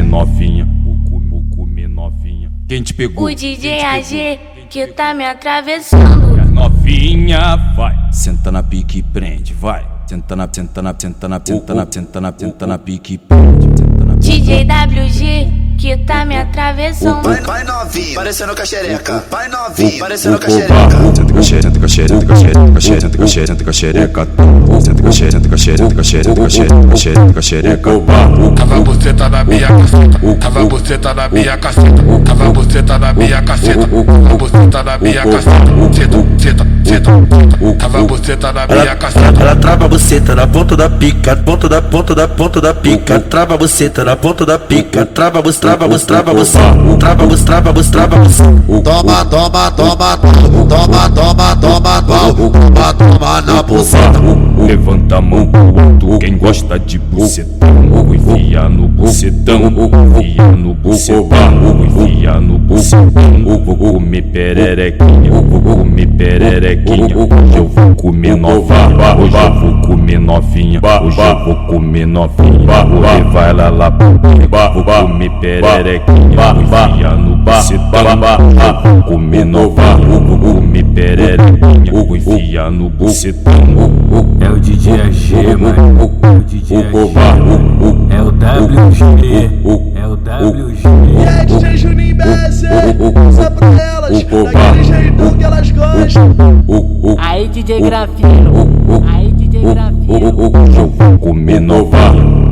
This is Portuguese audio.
novinha, vou comer novinha. Quem te pegou? O DJ AG que tá me atravessando. Novinha, vai. Senta na pique e prende, vai. Senta na pique e prende. DJ WG que tá me atravessando. Vai novinho, parecendo com a xereca. Vai novinho, parecendo com a xereca. Senta com a xereca, senta com a xereca, senta com a xereca, senta com a xereca, senta com a xereca, senta com a xereca, senta com a xereca, senta com a xereca. Tava você tá na minha caceta, tava você tá na minha caceta, tava você tá na minha caceta, tava você tá na minha caceta, senta, tava você tá na minha caceta. Ela trava você tá na ponta da pica, ponta da pica, trava você tá na ponta da pica, trava você. Toma na buceta. Levanta a mão pro alto, quem gosta de bucetão, enfia no bucetão, enfia no bucetão, enfia no bucetão. Vou comer pererequinha, vou comer pererequinha. Hoje eu vou comer novinha, hoje eu vou comer novinha, hoje eu vou comer novinha. Vou levar ela lá pro beco, vou comer pererequinha, enfia no bucetão. Vou comer novinha, vou comer pererequinha, enfia no bucetão. É o DJ AG, mano. É o DJ AG. É o WG. É o WG. E aí, DJ Juninho BS, usa pra elas, daquele jeitão que elas gostam. Aí, DJ Grafino. Aí, DJ Grafino. Hoje eu vou comer novinha.